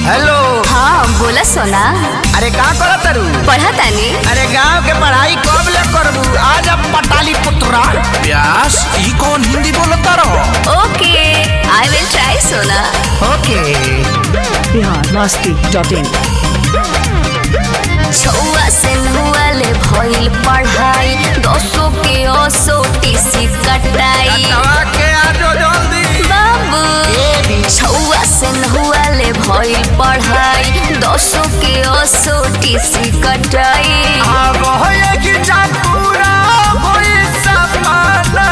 Hello. हाँ बोला सोना। अरे का करत तारू? पढ़ा तानी। अरे गांव के पढ़ाई कब ले करबू? आज अब पटाली पुत्रा। प्यास ई कौन हिंदी बोलता रहो? Okay I will try Sona. Okay. biharmasti.in छुआ से नुआले भइल पढ़ाई 200 के 80 सी कटाई। के आजो जल्दी बाबू छुआ से नुआले भइल पढ़ाई 200 के 80 सी कटाई। अब होए कि जा पूरा होई सपना।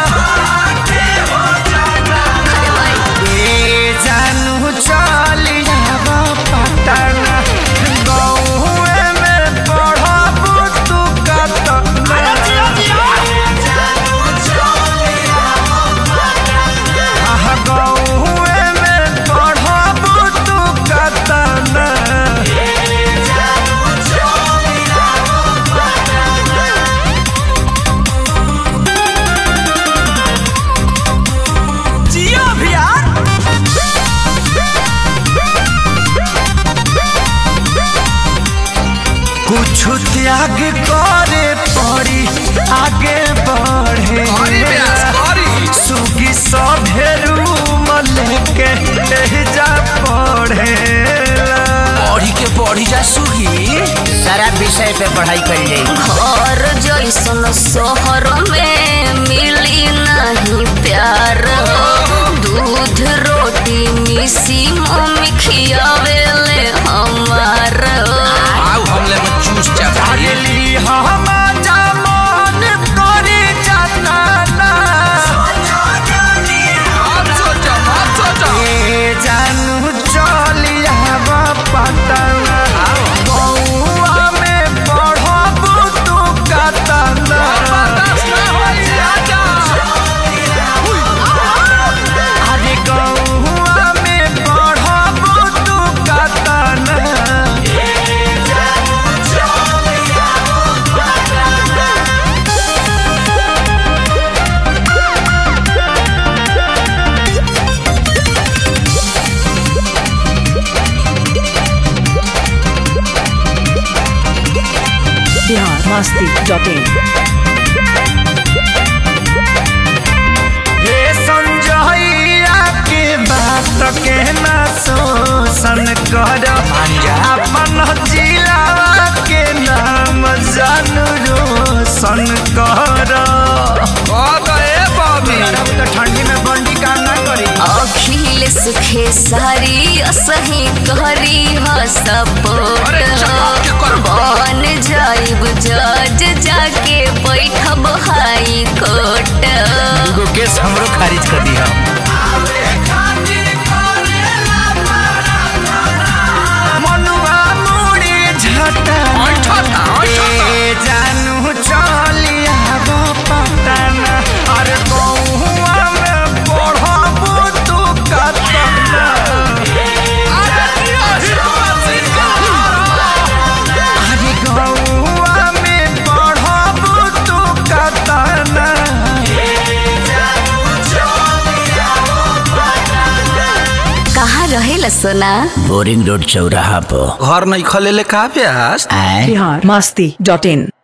ए जानू चली जावा पटना। गौए में पढ़बू तू कतना। आहा गौए में पढ़बू तू कतना। जियो भैया। कुछ त्याग करे पड़ी आगे बढ़े। सुगी सभेरू लेके जा पढ़े। पढ़ी के पढ़ी जा सुगी। सारा विषय पे पढ़ाई कर जाए। घर जैसन शहर में मिली नहीं प्यार। दूध रोटी मिसी मम्मी खियावेले हमार। आओ हमले में चूस जा भाई। अगली हम जमान करी जाना। ए जानू चलिया पटना। बउआ में पढ़बू तू कतना। अरे गौआ में पढ़बू तू कतना। biharmasti.in हे संजइया के बात के ना शोषण कर। अपन जिला के नाम जानू रोशन कर। तो ठंडी में बंडी का ना करी। अखिलेश खेसारी सही करी ह सपोर्ट। बन जाइब जज जाके बैठब हाई कोर्ट। दूगो केस हमरो खारिज कर दिया। मनुआ मुड़ी झटा। ए जानू चलिया पटना। अरे गौआ में पढ़बू तू कतना। अरे गौआ में पढ़बू तू कतना। कहाँ रहेला सोना? बोरिंग रोड चौराहा पर। घर नहीं खले ले का प्यास। biharmasti.in